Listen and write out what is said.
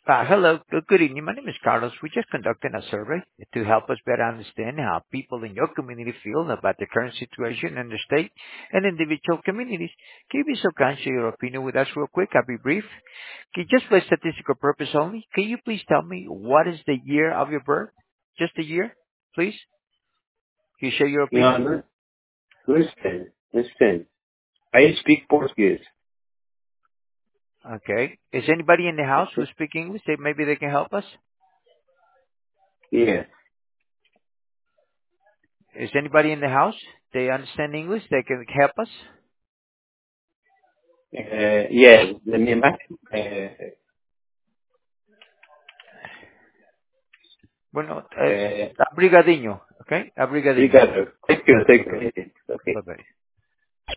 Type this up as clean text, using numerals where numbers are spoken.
Hello. Good evening. My name is Carlos. We're just conducting a survey to help us better understand how people in your community feel about the current situation in the state and individual communities. Can you be so kind to share your opinion with us real quick? I'll be brief. Just for statistical purpose only, can you please tell me what is the year of your birth? Just the year, please? Can you share your No, opinion? no, listen. I speak Portuguese. Okay. Is anybody in the house who speaks English? Maybe they can help us? Yes. Is anybody in the house? They understand English? They can help us? Yes, de minha mãe. Bueno, Uh, abrigadiño, okay? Abrigadiño. obrigado. Thank you. Okay. Okay. Bye-bye.